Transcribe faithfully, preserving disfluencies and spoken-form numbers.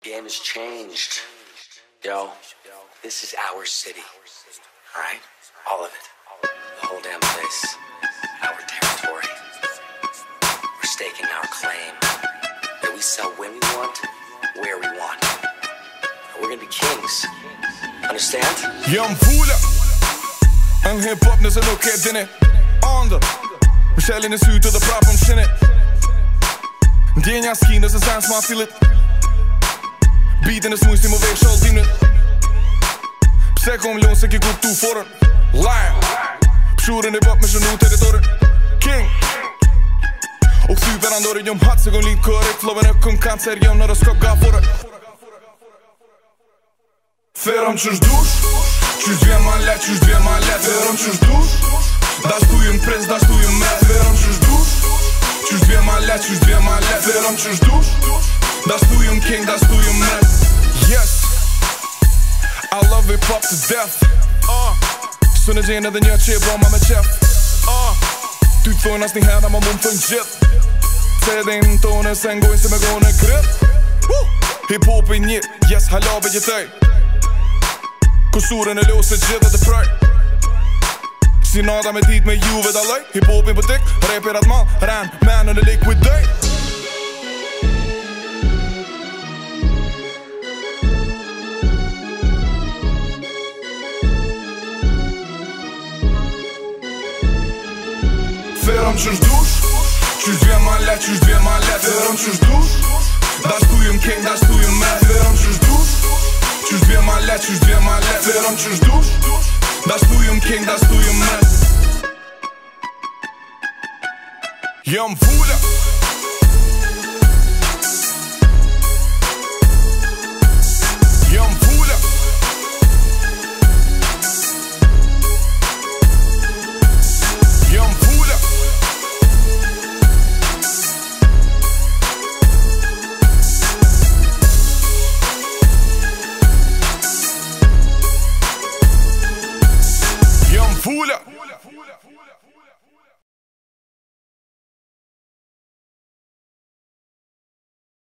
Game has changed. Yo, this is our city. Alright? All of it. The whole damn place. Our territory. We're staking our claim that we sell when we want, where we want. And we're gonna be kings. Understand? Jam voelen Ang hip-hop nëse nuk e dini Andër Mishellin e sytë dhe prapë më shinit Ndjenja s'ki nëse sen s'ma filit Beatin e s'mujnë si më vej shol timnit Pse kom lonë se ki kuptu forën Lion Pshurin e bop me shënu teritorin King U këthy për andori njëm hatë se kom linë kërit Flowin e këm kancer jëm në rëskop ga forën Therëm qësh dush Qysh dvje ma let, qysh dvje ma let Therëm qësh dush Dashtu jëm prins, dashtu jëm met Therëm qësh dush Qysh dvje ma let, qysh dvje ma let Therëm qësh dush Dashtu jëm king, dashtu jëm met Yes I love hip hop to death uh. Së në gjenë edhe një që e broma me qef uh. Ty të thonë as një herë ma mund të në gjith Se edhe në tonë se ngojnë se me gone grip uh. Hip hop i një, yes halabe gjithaj Kusurën e losë e gjithë dhe praj Si nata me dit me juve dalaj Hip-hopin për tik, raperat mal Ran, manën e liquid day Therëm qësh dush Qysh dvje ma let, qysh dvje ma let Therëm qësh dush Dashtu jëm king, dashtu jëm met Therëm qësh dush Qysh dvje ma let, qysh dvje ma let Therëm qësh dush Dashtu jëm king, dashtu jëm met Jam vula Jam vula Jam vula Jam vula